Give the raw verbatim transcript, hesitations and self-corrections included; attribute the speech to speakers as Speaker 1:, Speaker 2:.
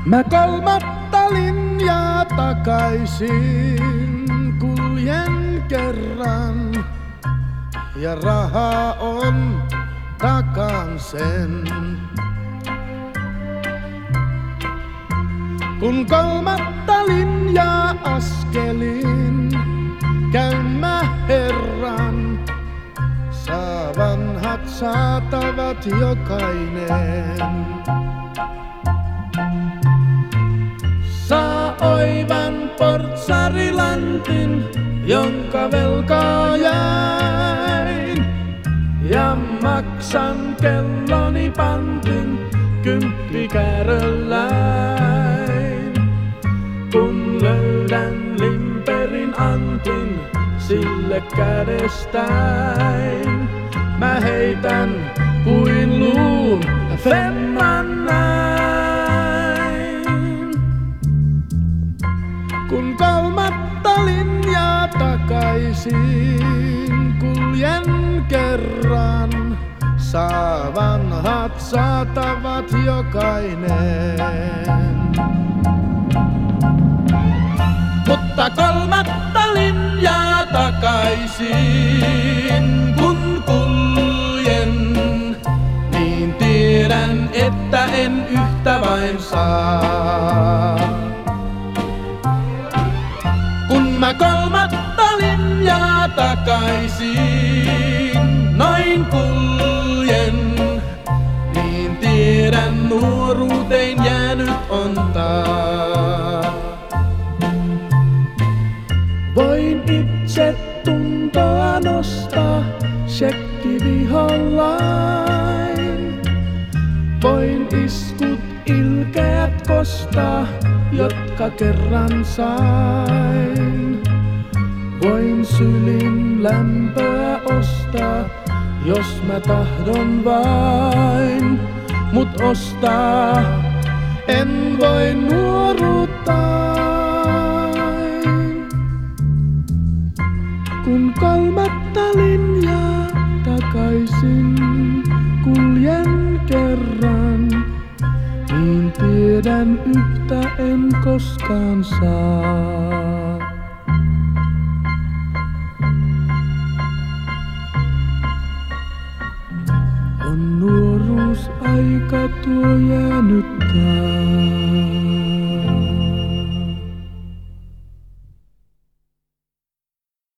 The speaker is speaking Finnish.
Speaker 1: Mä kolmatta linjaa takaisin kuljen kerran. Ja rahaa on takan sen. Kun kolmatta linjaa askelin, käyn mä herran. Saa vanhat saatavat jokainen. Saa oivan portsarilantin, jonka velkaa jäin. Ja maksan kelloni pantin kymppikäärölläin. Kun löydän limperin antin sille kädestäin, mä heitän kuin luun femman näin. Kun kolmatta linjaa takaisin kuljen kerran, saa vanhat saatavat jokainen. Mutta kolmatta linjaa takaisin kun kuljen, niin tiedän, että en yhtä vain saa. Kun mä kolmatta linjaa takaisin noin kuljen, niin tiedän, nuoruuteen jäänyt on taas. Voin itse tuntoa nostaa shekkivihollain. Voin iskut ilkeät kostaa, jotka kerran sain. Voin sylin lämpöä ostaa, jos mä tahdon vain. Mut ostaa en voi nuoruuttain. Kun kolmatta linjaa takaisin kuljen kerran, niin tiedän, yhtä en koskaan saa. On nuoruusaika tuo jäänyt taas.